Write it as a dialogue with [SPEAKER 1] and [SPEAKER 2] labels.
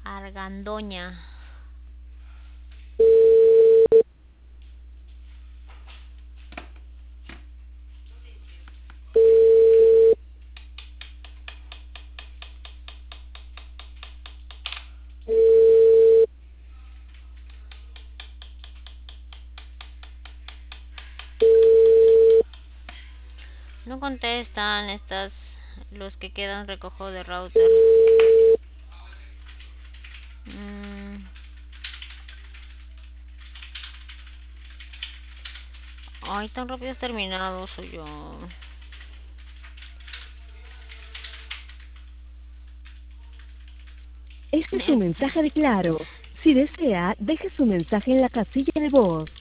[SPEAKER 1] Argandoña. No contestan los que quedan recojo de router. Mm, Ay, tan rápido has terminado, soy yo.
[SPEAKER 2] Este es un
[SPEAKER 1] Este.
[SPEAKER 2] mensaje de Claro. Si desea, deje su mensaje en la casilla de voz.